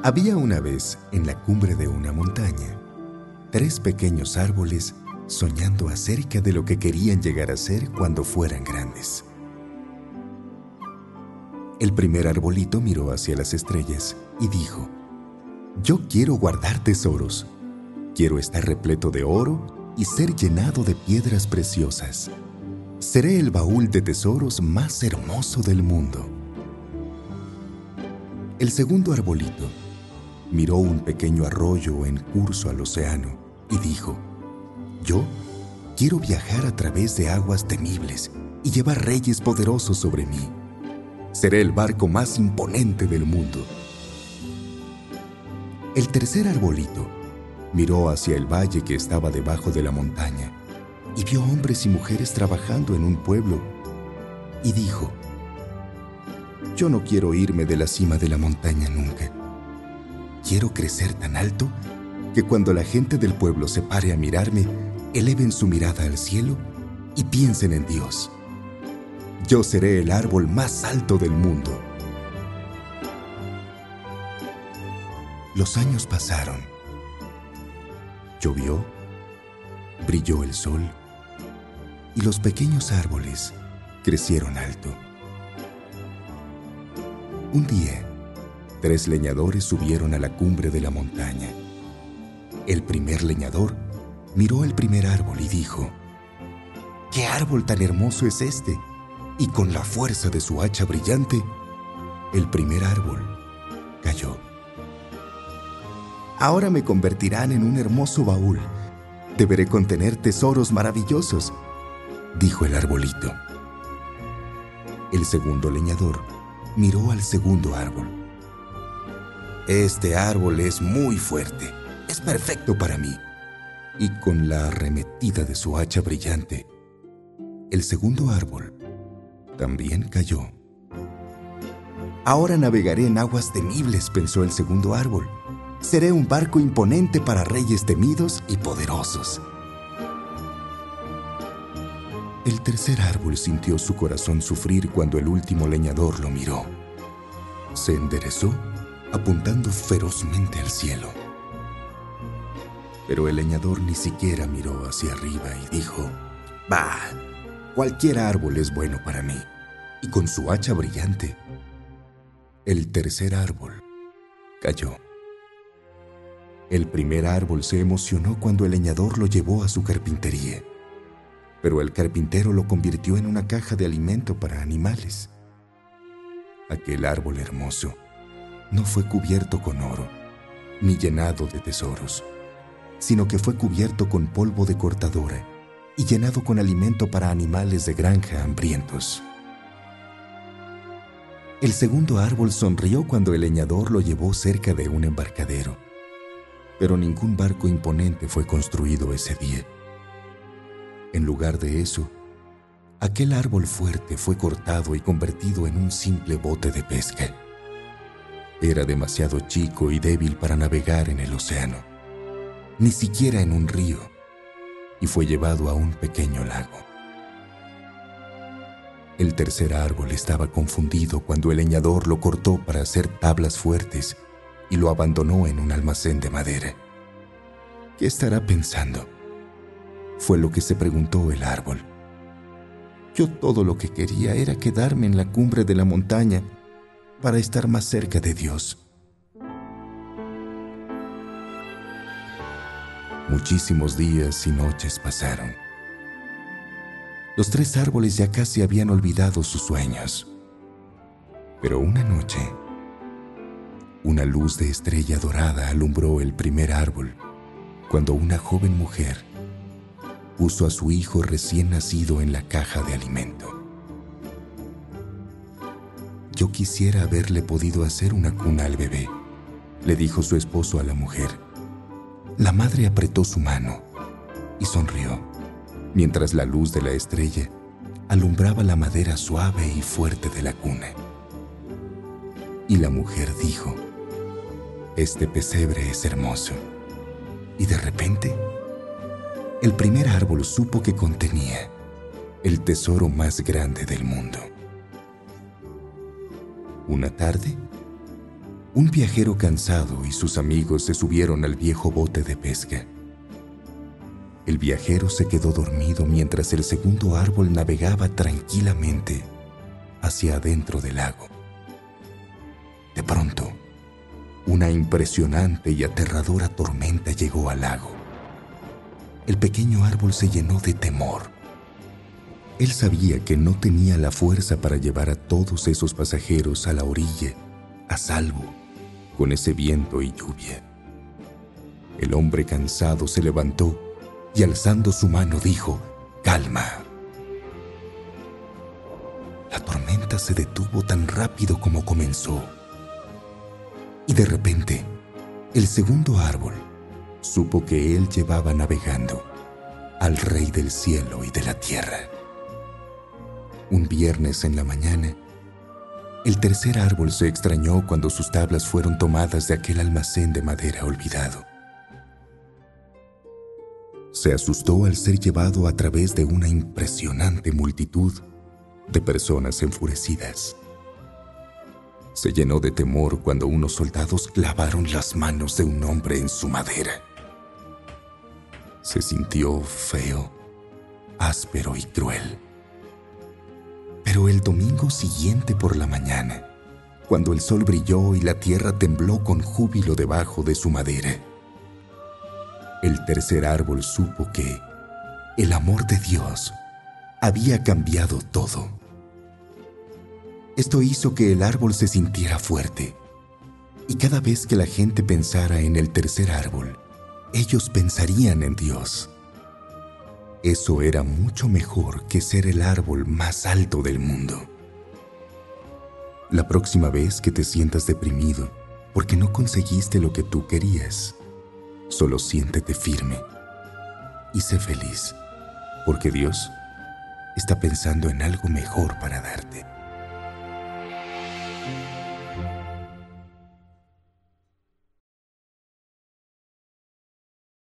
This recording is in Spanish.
Había una vez, en la cumbre de una montaña, 3 pequeños árboles soñando acerca de lo que querían llegar a ser cuando fueran grandes. El primer arbolito miró hacia las estrellas y dijo: «Yo quiero guardar tesoros. Quiero estar repleto de oro y ser llenado de piedras preciosas. Seré el baúl de tesoros más hermoso del mundo». El segundo arbolito miró un pequeño arroyo en curso al océano y dijo: «Yo quiero viajar a través de aguas temibles y llevar reyes poderosos sobre mí. Seré el barco más imponente del mundo». El tercer arbolito miró hacia el valle que estaba debajo de la montaña y vio hombres y mujeres trabajando en un pueblo y dijo: «Yo no quiero irme de la cima de la montaña nunca. Quiero crecer tan alto que cuando la gente del pueblo se pare a mirarme, eleven su mirada al cielo y piensen en Dios. Yo seré el árbol más alto del mundo». Los años pasaron. Llovió, brilló el sol y los pequeños árboles crecieron alto. Un día, 3 leñadores subieron a la cumbre de la montaña. El primer leñador miró el primer árbol y dijo: «¿Qué árbol tan hermoso es este?». Y con la fuerza de su hacha brillante, el primer árbol cayó. «Ahora me convertirán en un hermoso baúl. Deberé contener tesoros maravillosos», dijo el arbolito. El segundo leñador miró al segundo árbol. «Este árbol es muy fuerte. Es perfecto para mí». Y con la arremetida de su hacha brillante, el segundo árbol también cayó. «Ahora navegaré en aguas temibles», pensó el segundo árbol. «Seré un barco imponente para reyes temidos y poderosos». El tercer árbol sintió su corazón sufrir cuando el último leñador lo miró. Se enderezó, apuntando ferozmente al cielo. Pero el leñador ni siquiera miró hacia arriba y dijo: «Bah, cualquier árbol es bueno para mí». Y con su hacha brillante, el tercer árbol cayó. El primer árbol se emocionó cuando el leñador lo llevó a su carpintería, pero el carpintero lo convirtió en una caja de alimento para animales. Aquel árbol hermoso no fue cubierto con oro, ni llenado de tesoros, sino que fue cubierto con polvo de cortadora y llenado con alimento para animales de granja hambrientos. El segundo árbol sonrió cuando el leñador lo llevó cerca de un embarcadero, pero ningún barco imponente fue construido ese día. En lugar de eso, aquel árbol fuerte fue cortado y convertido en un simple bote de pesca. Era demasiado chico y débil para navegar en el océano, ni siquiera en un río, y fue llevado a un pequeño lago. El tercer árbol estaba confundido cuando el leñador lo cortó para hacer tablas fuertes y lo abandonó en un almacén de madera. ¿Qué estará pensando?, fue lo que se preguntó el árbol. Yo todo lo que quería era quedarme en la cumbre de la montaña para estar más cerca de Dios. Muchísimos días y noches pasaron. Los 3 árboles ya casi habían olvidado sus sueños. Pero una noche, una luz de estrella dorada alumbró el primer árbol cuando una joven mujer puso a su hijo recién nacido en la caja de alimento. «Yo quisiera haberle podido hacer una cuna al bebé», le dijo su esposo a la mujer. La madre apretó su mano y sonrió, mientras la luz de la estrella alumbraba la madera suave y fuerte de la cuna. Y la mujer dijo: «Este pesebre es hermoso». Y de repente, el primer árbol supo que contenía el tesoro más grande del mundo. Una tarde, Un viajero cansado y sus amigos se subieron al viejo bote de pesca. El viajero se quedó dormido mientras el segundo árbol navegaba tranquilamente hacia adentro del lago. De pronto, una impresionante y aterradora tormenta llegó al lago. El pequeño árbol se llenó de temor. Él sabía que no tenía la fuerza para llevar a todos esos pasajeros a la orilla, a salvo, con ese viento y lluvia. El hombre cansado se levantó y alzando su mano dijo: «Calma». La tormenta se detuvo tan rápido como comenzó. Y de repente, el segundo árbol supo que él llevaba navegando al Rey del cielo y de la tierra. Un viernes en la mañana, el tercer árbol se extrañó cuando sus tablas fueron tomadas de aquel almacén de madera olvidado. Se asustó al ser llevado a través de una impresionante multitud de personas enfurecidas. Se llenó de temor cuando unos soldados clavaron las manos de un hombre en su madera. Se sintió feo, áspero y cruel. Pero el domingo siguiente por la mañana, cuando el sol brilló y la tierra tembló con júbilo debajo de su madera, el tercer árbol supo que el amor de Dios había cambiado todo. Esto hizo que el árbol se sintiera fuerte, y cada vez que la gente pensara en el tercer árbol, ellos pensarían en Dios. Eso era mucho mejor que ser el árbol más alto del mundo. La próxima vez que te sientas deprimido porque no conseguiste lo que tú querías, solo siéntete firme y sé feliz, porque Dios está pensando en algo mejor para darte.